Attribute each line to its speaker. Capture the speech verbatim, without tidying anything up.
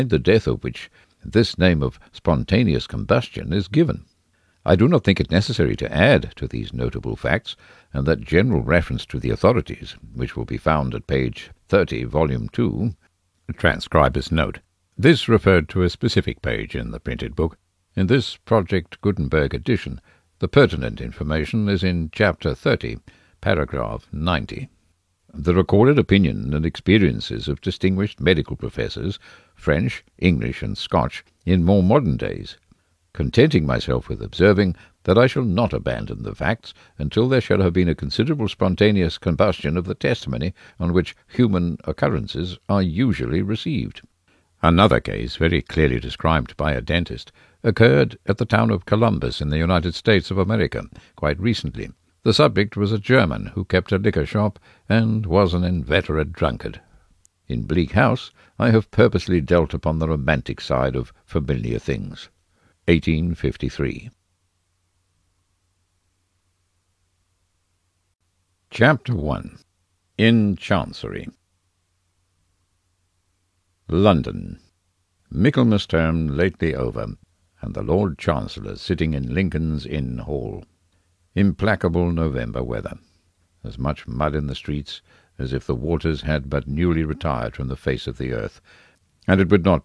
Speaker 1: the death of which this name of spontaneous combustion is given. I do not think it necessary to add to these notable facts, and that general reference to the authorities, which will be found at page thirty, volume two, transcriber's note. This referred to a specific page in the printed book. In this Project Gutenberg edition, the pertinent information is in chapter thirty, paragraph ninety. The recorded opinion and experiences of distinguished medical professors, French, English, and Scotch, in more modern days, contenting myself with observing that I shall not abandon the facts until there shall have been a considerable spontaneous combustion of the testimony on which human occurrences are usually received. Another case, very clearly described by a dentist, occurred at the town of Columbus in the United States of America quite recently. The subject was a German who kept a liquor shop and was an inveterate drunkard. In Bleak House I have purposely dealt upon the romantic side of familiar things. eighteen fifty-three. Chapter one. In Chancery. London. Michaelmas term lately over, and the Lord Chancellor sitting in Lincoln's Inn Hall. Implacable November weather. As much mud in the streets as if the waters had but newly retired from the face of the earth, and it would not